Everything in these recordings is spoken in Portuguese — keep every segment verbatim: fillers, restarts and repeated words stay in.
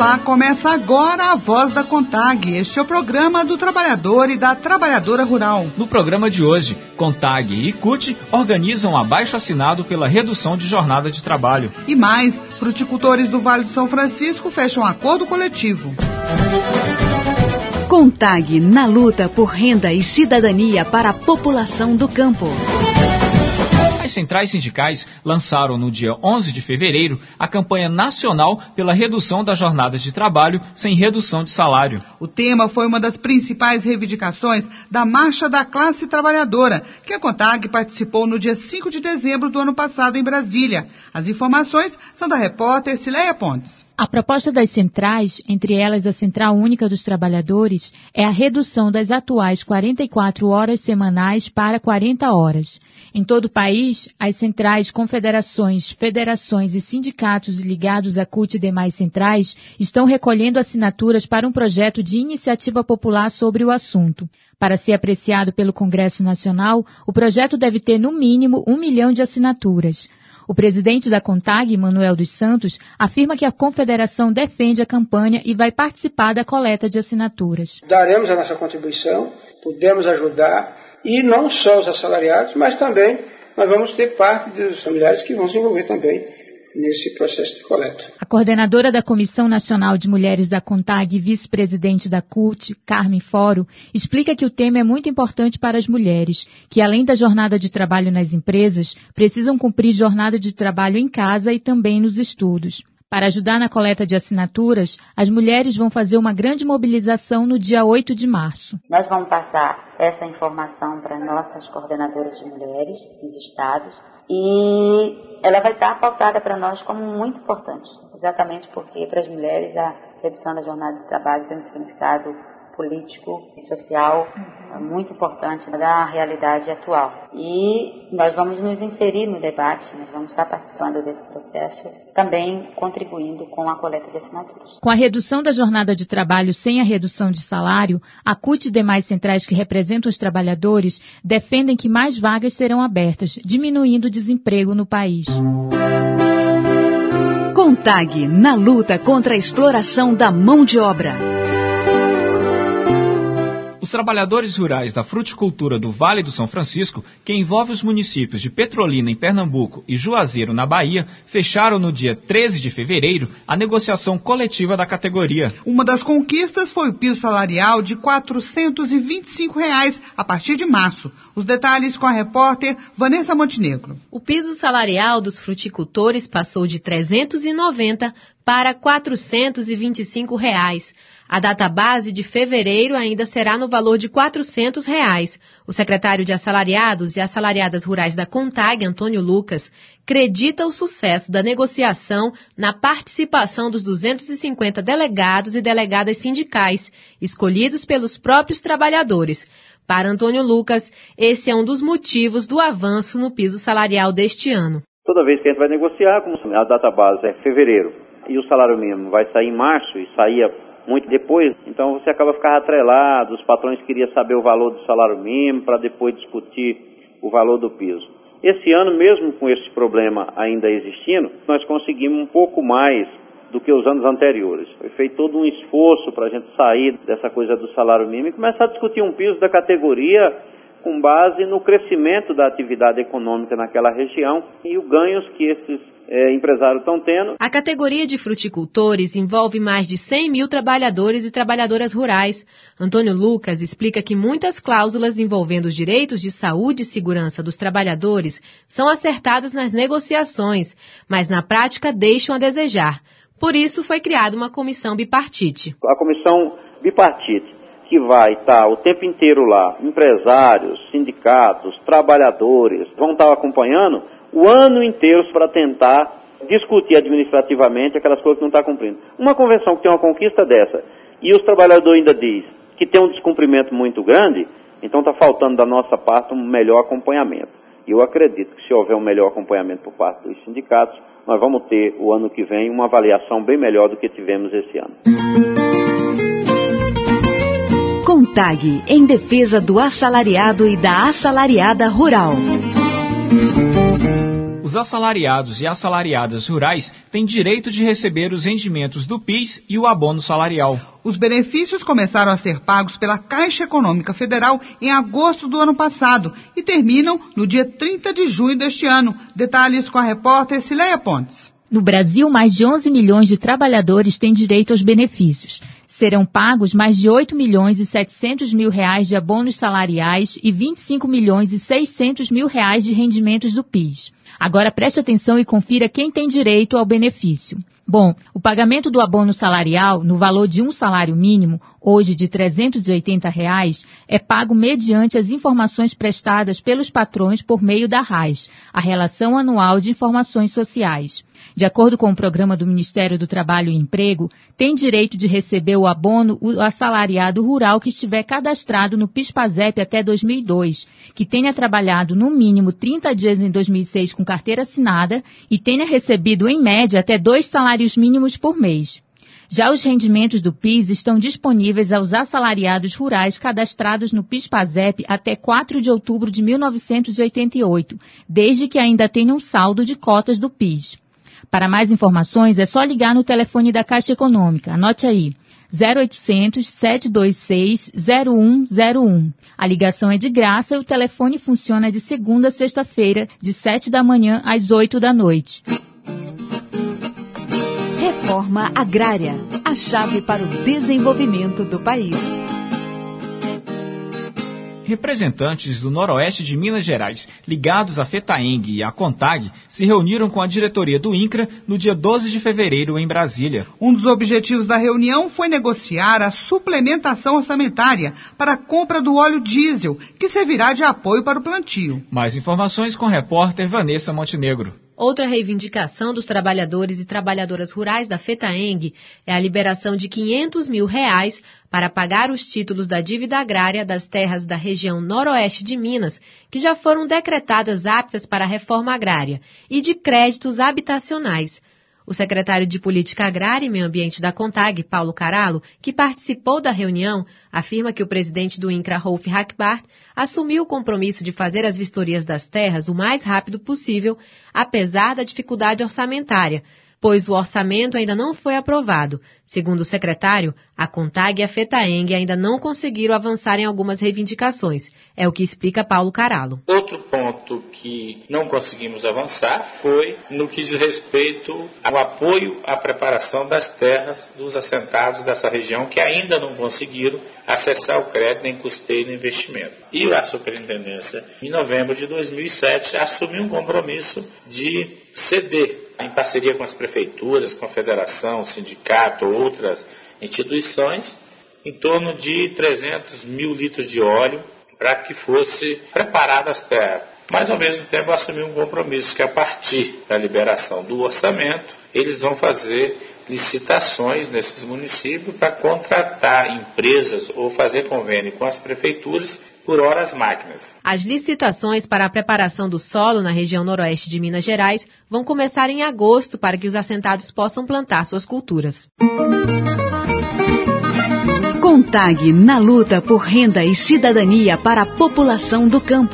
Olá, começa agora a Voz da CONTAG. Este é o programa do trabalhador e da trabalhadora rural. No programa de hoje, CONTAG e C U T organizam abaixo-assinado pela redução de jornada de trabalho. E mais, fruticultores do Vale do São Francisco fecham acordo coletivo. CONTAG na luta por renda e cidadania para a população do campo. As centrais sindicais lançaram no dia onze de fevereiro a campanha nacional pela redução da jornada de trabalho sem redução de salário. O tema foi uma das principais reivindicações da Marcha da Classe Trabalhadora, que a CONTAG participou no dia cinco de dezembro do ano passado em Brasília. As informações são da repórter Cileia Pontes. A proposta das centrais, entre elas a Central Única dos Trabalhadores, é a redução das atuais quarenta e quatro horas semanais para quarenta horas. Em todo o país, as centrais, confederações, federações e sindicatos ligados à C U T e demais centrais estão recolhendo assinaturas para um projeto de iniciativa popular sobre o assunto. Para ser apreciado pelo Congresso Nacional, o projeto deve ter no mínimo um milhão de assinaturas. O presidente da CONTAG, Manuel dos Santos, afirma que a confederação defende a campanha e vai participar da coleta de assinaturas. Daremos a nossa contribuição, podemos ajudar, e não só os assalariados, mas também nós vamos ter parte dos familiares que vão se envolver também nesse processo de coleta. A coordenadora da Comissão Nacional de Mulheres da CONTAG e vice-presidente da C U T, Carmen Foro, explica que o tema é muito importante para as mulheres, que além da jornada de trabalho nas empresas, precisam cumprir jornada de trabalho em casa e também nos estudos. Para ajudar na coleta de assinaturas, as mulheres vão fazer uma grande mobilização no dia oito de março. Nós vamos passar essa informação para nossas coordenadoras de mulheres dos estados e ela vai estar pautada para nós como muito importante, exatamente porque para as mulheres a redução da jornada de trabalho tem um significado político e social muito importante da realidade atual. E nós vamos nos inserir no debate, nós vamos estar participando desse processo, também contribuindo com a coleta de assinaturas. Com a redução da jornada de trabalho sem a redução de salário, a C U T e demais centrais que representam os trabalhadores defendem que mais vagas serão abertas, diminuindo o desemprego no país. CONTAG na luta contra a exploração da mão de obra. Os trabalhadores rurais da fruticultura do Vale do São Francisco, que envolve os municípios de Petrolina, em Pernambuco, e Juazeiro, na Bahia, fecharam no dia treze de fevereiro a negociação coletiva da categoria. Uma das conquistas foi o piso salarial de quatrocentos e vinte e cinco reais a partir de março. Os detalhes com a repórter Vanessa Montenegro. O piso salarial dos fruticultores passou de trezentos e noventa para quatrocentos e vinte e cinco reais. A data base de fevereiro ainda será no valor de quatrocentos reais. O secretário de Assalariados e Assalariadas Rurais da CONTAG, Antônio Lucas, acredita o sucesso da negociação na participação dos duzentos e cinquenta delegados e delegadas sindicais, escolhidos pelos próprios trabalhadores. Para Antônio Lucas, esse é um dos motivos do avanço no piso salarial deste ano. Toda vez que a gente vai negociar, como a data base é fevereiro, e o salário mínimo vai sair em março e saía muito depois, então você acaba ficando atrelado, os patrões queriam saber o valor do salário mínimo para depois discutir o valor do piso. Esse ano, mesmo com esse problema ainda existindo, nós conseguimos um pouco mais do que os anos anteriores. Foi feito todo um esforço para a gente sair dessa coisa do salário mínimo e começar a discutir um piso da categoria com base no crescimento da atividade econômica naquela região e os ganhos que esses é, empresários estão tendo. A categoria de fruticultores envolve mais de cem mil trabalhadores e trabalhadoras rurais. Antônio Lucas explica que muitas cláusulas envolvendo os direitos de saúde e segurança dos trabalhadores são acertadas nas negociações, mas na prática deixam a desejar. Por isso foi criada uma comissão bipartite. A comissão bipartite, que vai estar o tempo inteiro lá, empresários, sindicatos, trabalhadores, vão estar acompanhando o ano inteiro para tentar discutir administrativamente aquelas coisas que não estão cumprindo. Uma convenção que tem uma conquista dessa e os trabalhadores ainda diz que tem um descumprimento muito grande, então está faltando da nossa parte um melhor acompanhamento. E eu acredito que se houver um melhor acompanhamento por parte dos sindicatos, nós vamos ter o ano que vem uma avaliação bem melhor do que tivemos esse ano. CONTAG em defesa do assalariado e da assalariada rural. Os assalariados e assalariadas rurais têm direito de receber os rendimentos do PIS e o abono salarial. Os benefícios começaram a ser pagos pela Caixa Econômica Federal em agosto do ano passado e terminam no dia trinta de junho deste ano. Detalhes com a repórter Cileia Pontes. No Brasil, mais de onze milhões de trabalhadores têm direito aos benefícios. Serão pagos mais de oito milhões e setecentos mil reais de abonos salariais e vinte e cinco milhões e seiscentos mil reais de rendimentos do PIS. Agora preste atenção e confira quem tem direito ao benefício. Bom, o pagamento do abono salarial, no valor de um salário mínimo, hoje de trezentos e oitenta reais, é pago mediante as informações prestadas pelos patrões por meio da R A S, a Relação Anual de Informações Sociais. De acordo com o programa do Ministério do Trabalho e Emprego, tem direito de receber o abono o assalariado rural que estiver cadastrado no PIS/PASEP até dois mil e dois, que tenha trabalhado no mínimo trinta dias em dois mil e seis com carteira assinada e tenha recebido, em média, até dois salários mínimos por mês. Já os rendimentos do PIS estão disponíveis aos assalariados rurais cadastrados no PIS/PASEP até quatro de outubro de mil novecentos e oitenta e oito, desde que ainda tenham saldo de cotas do PIS. Para mais informações, é só ligar no telefone da Caixa Econômica. Anote aí, zero oitocentos, sete dois seis, zero um zero um. A ligação é de graça e o telefone funciona de segunda a sexta-feira, de sete da manhã às oito da noite. Reforma agrária, a chave para o desenvolvimento do país. Representantes do Noroeste de Minas Gerais, ligados à FETAENG e à CONTAG, se reuniram com a diretoria do INCRA no dia doze de fevereiro em Brasília. Um dos objetivos da reunião foi negociar a suplementação orçamentária para a compra do óleo diesel, que servirá de apoio para o plantio. Mais informações com a repórter Vanessa Montenegro. Outra reivindicação dos trabalhadores e trabalhadoras rurais da FETAENG é a liberação de quinhentos mil reais para pagar os títulos da dívida agrária das terras da região noroeste de Minas, que já foram decretadas aptas para a reforma agrária, e de créditos habitacionais. O secretário de Política Agrária e Meio Ambiente da CONTAG, Paulo Carallo, que participou da reunião, afirma que o presidente do INCRA, Rolf Hackbart, assumiu o compromisso de fazer as vistorias das terras o mais rápido possível, apesar da dificuldade orçamentária, pois o orçamento ainda não foi aprovado. Segundo o secretário, a CONTAG e a FETAENG ainda não conseguiram avançar em algumas reivindicações. É o que explica Paulo Carallo. Outro ponto que não conseguimos avançar foi no que diz respeito ao apoio à preparação das terras dos assentados dessa região que ainda não conseguiram acessar o crédito, nem custeio, nem investimento. E a superintendência, em novembro de dois mil e sete, assumiu um compromisso de ceder, em parceria com as prefeituras, com a federação, sindicato, outras instituições, em torno de trezentos mil litros de óleo para que fosse preparada as terras. Mas, ao mesmo tempo, assumiu um compromisso que, a partir da liberação do orçamento, eles vão fazer licitações nesses municípios para contratar empresas ou fazer convênio com as prefeituras por horas máquinas. As licitações para a preparação do solo na região noroeste de Minas Gerais vão começar em agosto para que os assentados possam plantar suas culturas. CONTAG na luta por renda e cidadania para a população do campo.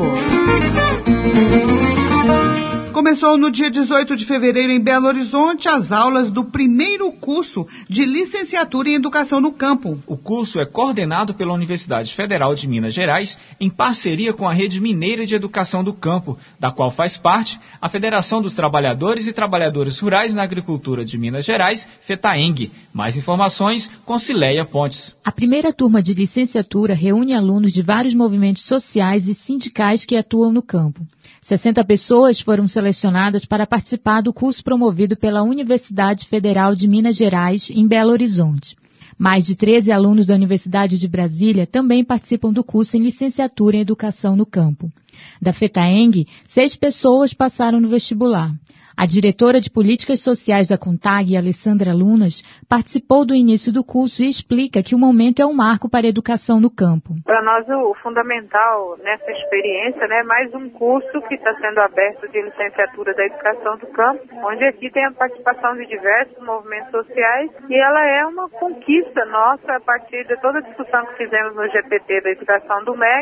Começou no dia dezoito de fevereiro em Belo Horizonte as aulas do primeiro curso de licenciatura em Educação no Campo. O curso é coordenado pela Universidade Federal de Minas Gerais em parceria com a Rede Mineira de Educação do Campo, da qual faz parte a Federação dos Trabalhadores e Trabalhadoras Rurais na Agricultura de Minas Gerais, FETAENG. Mais informações com Cileia Pontes. A primeira turma de licenciatura reúne alunos de vários movimentos sociais e sindicais que atuam no campo. sessenta pessoas foram selecionadas para participar do curso promovido pela Universidade Federal de Minas Gerais, em Belo Horizonte. Mais de treze alunos da Universidade de Brasília também participam do curso em licenciatura em Educação no Campo. Da FETAENG, seis pessoas passaram no vestibular. A diretora de Políticas Sociais da CONTAG, Alessandra Lunas, participou do início do curso e explica que o momento é um marco para a educação no campo. Para nós, o fundamental nessa experiência, né, mais um curso que está sendo aberto de licenciatura da educação do campo, onde aqui tem a participação de diversos movimentos sociais, e ela é uma conquista nossa a partir de toda a discussão que fizemos no G P T da educação do M E C,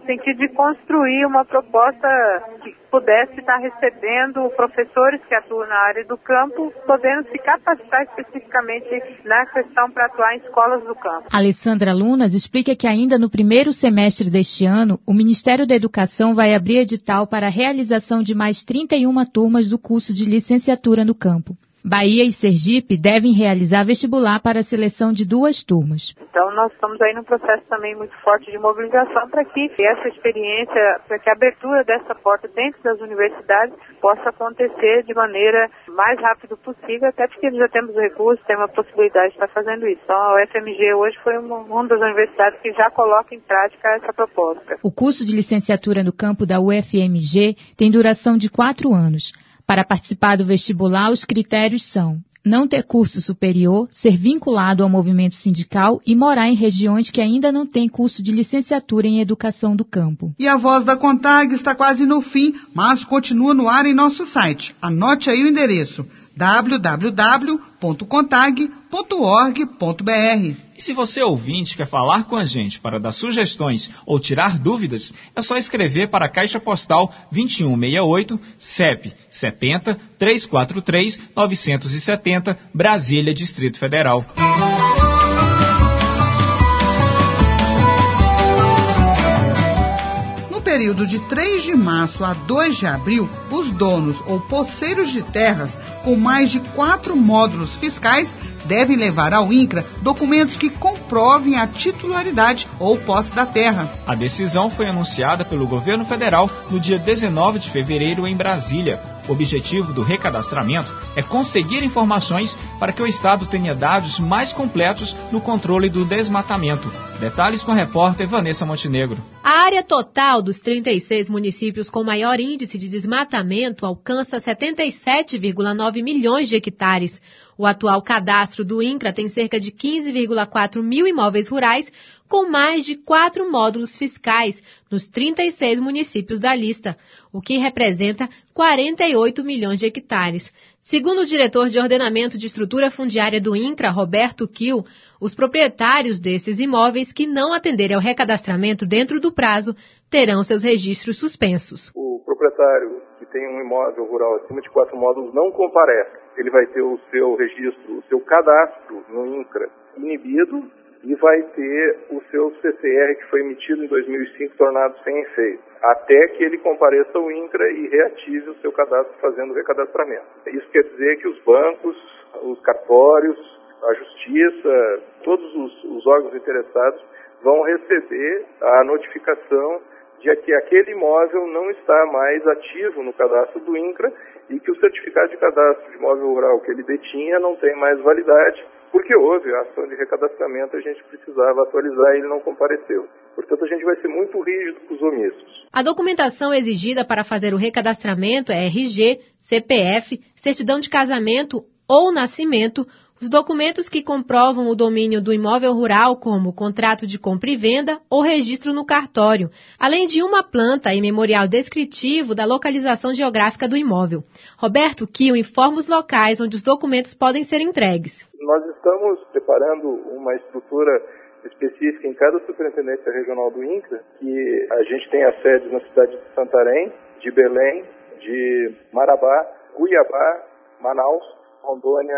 no sentido de construir uma proposta que pudesse estar recebendo professores que atuam na área do campo, podendo se capacitar especificamente na questão para atuar em escolas do campo. Alessandra Lunas explica que ainda no primeiro semestre deste ano, o Ministério da Educação vai abrir edital para a realização de mais trinta e uma turmas do curso de licenciatura no campo. Bahia e Sergipe devem realizar vestibular para a seleção de duas turmas. Então nós estamos aí num processo também muito forte de mobilização para que essa experiência, para que a abertura dessa porta dentro das universidades possa acontecer de maneira mais rápida possível, até porque já temos recursos, temos a possibilidade de estar fazendo isso. Então a U F M G hoje foi uma, uma das universidades que já coloca em prática essa proposta. O curso de licenciatura no campo da U F M G tem duração de quatro anos. Para participar do vestibular, os critérios são não ter curso superior, ser vinculado ao movimento sindical e morar em regiões que ainda não têm curso de licenciatura em educação do campo. E a Voz da CONTAG está quase no fim, mas continua no ar em nosso site. Anote aí o endereço w w w ponto contag ponto org ponto b r. E se você, ouvinte, quer falar com a gente para dar sugestões ou tirar dúvidas, é só escrever para a Caixa Postal vinte e um sessenta e oito, C E P setenta, trezentos e quarenta e três, novecentos e setenta, Brasília, Distrito Federal. No período de três de março a dois de abril, os donos ou posseiros de terras com mais de quatro módulos fiscais devem levar ao INCRA documentos que comprovem a titularidade ou posse da terra. A decisão foi anunciada pelo governo federal no dia dezenove de fevereiro em Brasília. O objetivo do recadastramento é conseguir informações para que o Estado tenha dados mais completos no controle do desmatamento. Detalhes com a repórter Vanessa Montenegro. A área total dos trinta e seis municípios com maior índice de desmatamento alcança setenta e sete vírgula nove milhões de hectares. O atual cadastro do INCRA tem cerca de quinze vírgula quatro mil imóveis rurais, com mais de quatro módulos fiscais nos trinta e seis municípios da lista, o que representa quarenta e oito milhões de hectares. Segundo o diretor de Ordenamento de Estrutura Fundiária do INCRA, Roberto Kiel, os proprietários desses imóveis que não atenderem ao recadastramento dentro do prazo terão seus registros suspensos. O proprietário que tem um imóvel rural acima de quatro módulos não comparece. Ele vai ter o seu registro, o seu cadastro no INCRA inibido e vai ter o seu C C R que foi emitido em dois mil e cinco tornado sem efeito, até que ele compareça ao INCRA e reative o seu cadastro fazendo o recadastramento. Isso quer dizer que os bancos, os cartórios, a justiça, todos os, os órgãos interessados vão receber a notificação de que aquele imóvel não está mais ativo no cadastro do INCRA e que o certificado de cadastro de imóvel rural que ele detinha não tem mais validade, porque houve a ação de recadastramento, a gente precisava atualizar e ele não compareceu. Portanto, a gente vai ser muito rígido com os omissos. A documentação exigida para fazer o recadastramento é R G, C P F, certidão de casamento ou nascimento, os documentos que comprovam o domínio do imóvel rural, como contrato de compra e venda ou registro no cartório, além de uma planta e memorial descritivo da localização geográfica do imóvel. Roberto Kiel informa os locais onde os documentos podem ser entregues. Nós estamos preparando uma estrutura específica em cada superintendência regional do INCRA, que a gente tem as sedes na cidade de Santarém, de Belém, de Marabá, Cuiabá, Manaus, Rondônia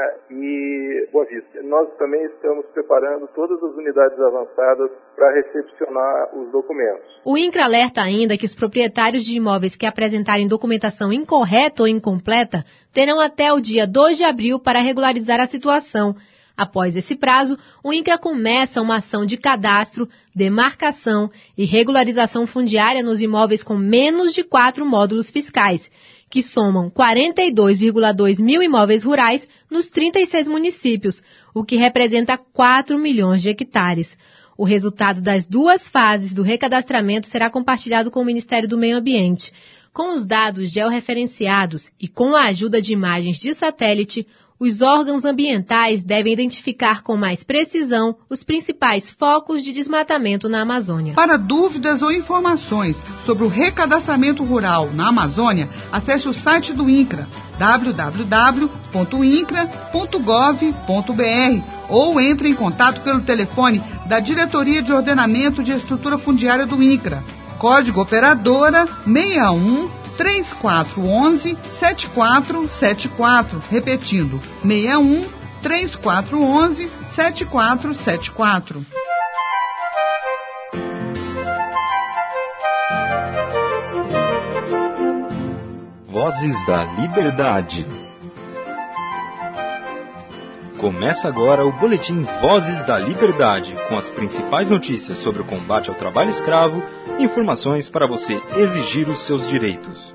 e Boa Vista. Nós também estamos preparando todas as unidades avançadas para recepcionar os documentos. O INCRA alerta ainda que os proprietários de imóveis que apresentarem documentação incorreta ou incompleta terão até o dia dois de abril para regularizar a situação. Após esse prazo, o INCRA começa uma ação de cadastro, demarcação e regularização fundiária nos imóveis com menos de quatro módulos fiscais, que somam quarenta e dois vírgula dois mil imóveis rurais nos trinta e seis municípios, o que representa quatro milhões de hectares. O resultado das duas fases do recadastramento será compartilhado com o Ministério do Meio Ambiente. Com os dados georreferenciados e com a ajuda de imagens de satélite, os órgãos ambientais devem identificar com mais precisão os principais focos de desmatamento na Amazônia. Para dúvidas ou informações sobre o recadastramento rural na Amazônia, acesse o site do INCRA, w w w ponto incra ponto gov ponto b r, ou entre em contato pelo telefone da Diretoria de Ordenamento de Estrutura Fundiária do INCRA, Código operadora seis um três quatro um um sete quatro sete quatro, repetindo, seis um três quatro um um sete quatro sete quatro. Vozes da Liberdade. Começa agora o Boletim Vozes da Liberdade, com as principais notícias sobre o combate ao trabalho escravo e informações para você exigir os seus direitos.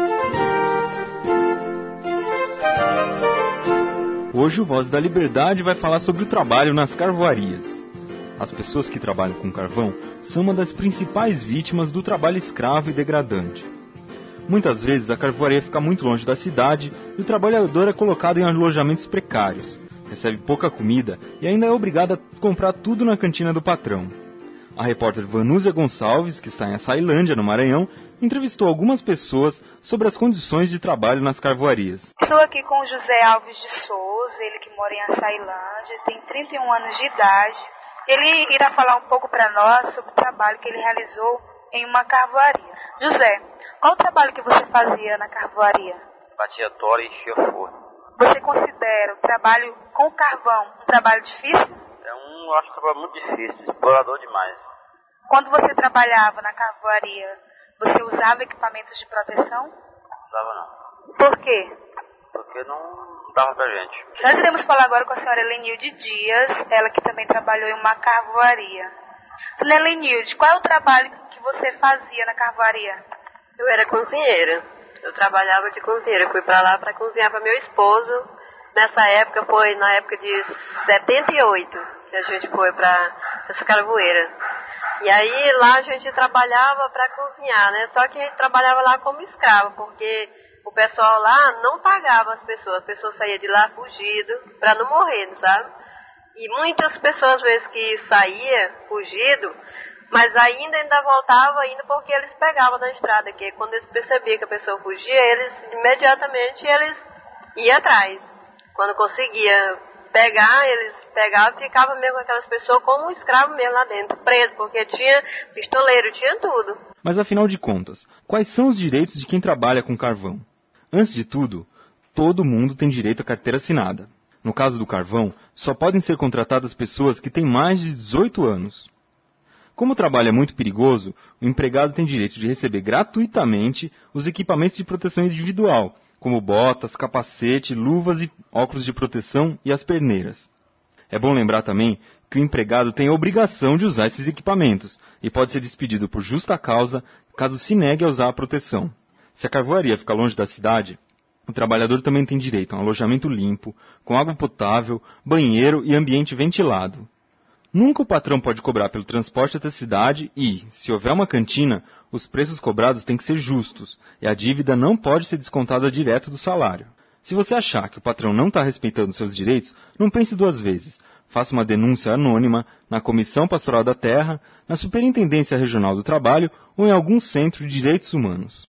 Hoje o Voz da Liberdade vai falar sobre o trabalho nas carvoarias. As pessoas que trabalham com carvão são uma das principais vítimas do trabalho escravo e degradante. Muitas vezes a carvoaria fica muito longe da cidade e o trabalhador é colocado em alojamentos precários, recebe pouca comida e ainda é obrigado a comprar tudo na cantina do patrão. A repórter Vanúzia Gonçalves, que está em Açailândia, no Maranhão, entrevistou algumas pessoas sobre as condições de trabalho nas carvoarias. Estou aqui com o José Alves de Souza, ele que mora em Açailândia, tem trinta e um anos de idade. Ele irá falar um pouco para nós sobre o trabalho que ele realizou em uma carvoaria. José, qual o trabalho que você fazia na carvoaria? Batia tora e enchia forno. Você considera o trabalho com carvão um trabalho difícil? É um, eu acho um trabalho muito difícil, explorador demais. Quando você trabalhava na carvoaria, você usava equipamentos de proteção? Não usava não. Por quê? Porque não dava pra gente. Nós iremos falar agora com a senhora Helenilde Dias, ela que também trabalhou em uma carvoaria. Dona Helenilde, qual é o trabalho que você fazia na carvoaria? Eu era cozinheira. Eu trabalhava de cozinheira. Eu fui pra lá pra cozinhar para meu esposo. Nessa época, foi na época de setenta e oito que a gente foi pra essa carvoeira. E aí lá a gente trabalhava para cozinhar, né? Só que a gente trabalhava lá como escravo, porque o pessoal lá não pagava as pessoas. As pessoas saíam de lá fugido para não morrer, sabe? E muitas pessoas, às vezes, que saíam fugido, mas ainda ainda voltava ainda porque eles pegavam na estrada, que quando eles percebiam que a pessoa fugia, eles imediatamente eles iam atrás. Quando conseguia pegar, eles pegavam e ficavam mesmo com aquelas pessoas como um escravo mesmo lá dentro, preso, porque tinha pistoleiro, tinha tudo. Mas afinal de contas, quais são os direitos de quem trabalha com carvão? Antes de tudo, todo mundo tem direito à carteira assinada. No caso do carvão, só podem ser contratadas pessoas que têm mais de dezoito anos. Como o trabalho é muito perigoso, o empregado tem direito de receber gratuitamente os equipamentos de proteção individual, como botas, capacete, luvas e óculos de proteção e as perneiras. É bom lembrar também que o empregado tem a obrigação de usar esses equipamentos e pode ser despedido por justa causa caso se negue a usar a proteção. Se a carvoaria fica longe da cidade, o trabalhador também tem direito a um alojamento limpo, com água potável, banheiro e ambiente ventilado. Nunca o patrão pode cobrar pelo transporte até a cidade e, se houver uma cantina, os preços cobrados têm que ser justos e a dívida não pode ser descontada direto do salário. Se você achar que o patrão não está respeitando seus direitos, não pense duas vezes. Faça uma denúncia anônima na Comissão Pastoral da Terra, na Superintendência Regional do Trabalho ou em algum centro de direitos humanos.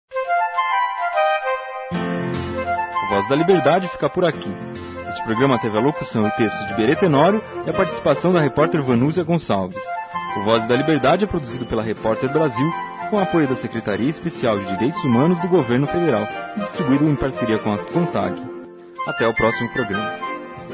A Voz da Liberdade fica por aqui. Este programa teve a locução e texto de Berê Tenório e a participação da repórter Vanúzia Gonçalves. O Voz da Liberdade é produzido pela Repórter Brasil, com apoio da Secretaria Especial de Direitos Humanos do Governo Federal e distribuído em parceria com a CONTAG. Até o próximo programa.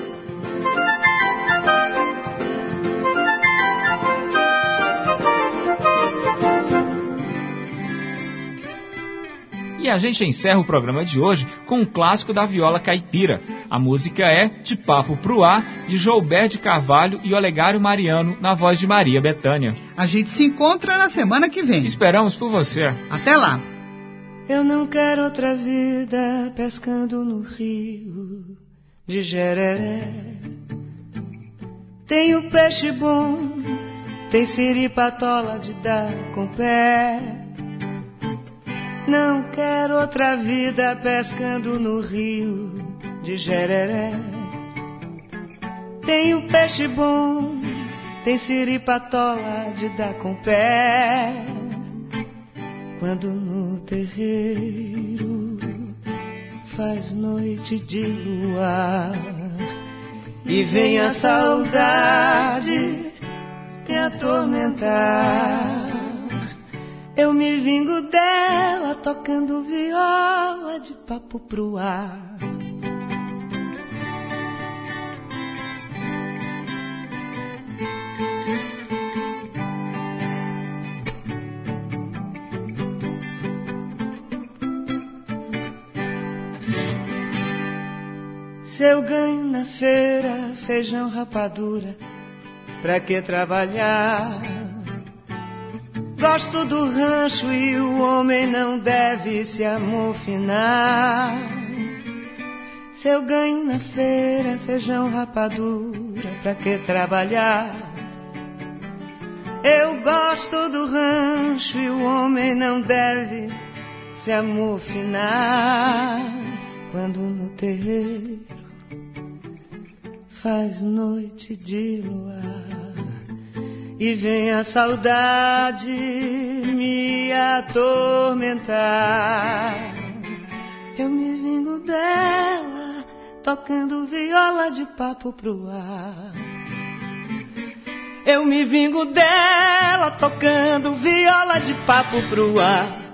E a gente encerra o programa de hoje com um clássico da viola caipira. A música é De Papo Pro Ar, de Joubert de Carvalho e Olegário Mariano, na voz de Maria Bethânia. A gente se encontra na semana que vem. Esperamos por você. Até lá. Eu não quero outra vida pescando no rio de Jereré. Tem o peixe bom, tem siripatola de dar com pé. Não quero outra vida pescando no rio de Jereré. Tem o peixe bom, tem siripatola de dar com pé. Quando no terreiro faz noite de luar e vem a saudade me atormentar, Eu me vingo dela tocando viola de papo pro ar. Se eu ganho na feira feijão, rapadura, pra que trabalhar? Gosto do rancho e o homem não deve se amofinar. Se eu ganho na feira feijão, rapadura, pra que trabalhar? Eu gosto do rancho e o homem não deve se amofinar. Quando no terreiro faz noite de luar e vem a saudade me atormentar, eu me vingo dela tocando viola de papo pro ar. Eu me vingo dela tocando viola de papo pro ar.